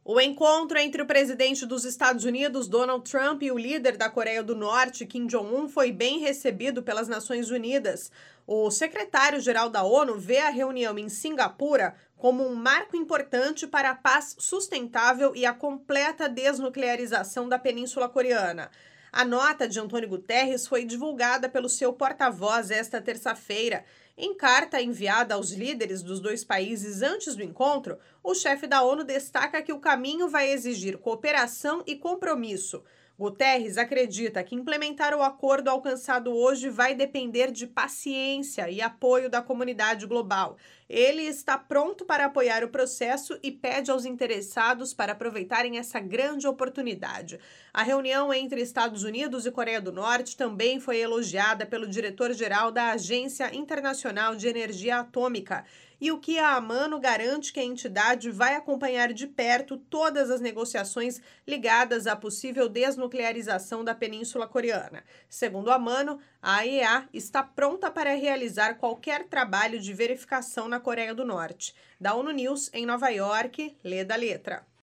O encontro entre o presidente dos Estados Unidos, Donald Trump, e o líder da Coreia do Norte, Kim Jong-un, foi bem recebido pelas Nações Unidas. O secretário-geral da ONU vê a reunião em Singapura como um marco importante para a paz sustentável e a completa desnuclearização da Península Coreana. A nota de Antônio Guterres foi divulgada pelo seu porta-voz esta terça-feira. Em carta enviada aos líderes dos dois países antes do encontro, o chefe da ONU destaca que o caminho vai exigir cooperação e compromisso. Guterres acredita que implementar o acordo alcançado hoje vai depender de paciência e apoio da comunidade global. Ele está pronto para apoiar o processo e pede aos interessados para aproveitarem essa grande oportunidade. A reunião entre Estados Unidos e Coreia do Norte também foi elogiada pelo diretor-geral da Agência Internacional de Energia Atômica. E o que a AMANO garante que a entidade vai acompanhar de perto todas as negociações ligadas à possível desnuclearização da Península Coreana. Segundo a AMANO, a AEA está pronta para realizar qualquer trabalho de verificação na Coreia do Norte. Da ONU News, em Nova York, lê da letra.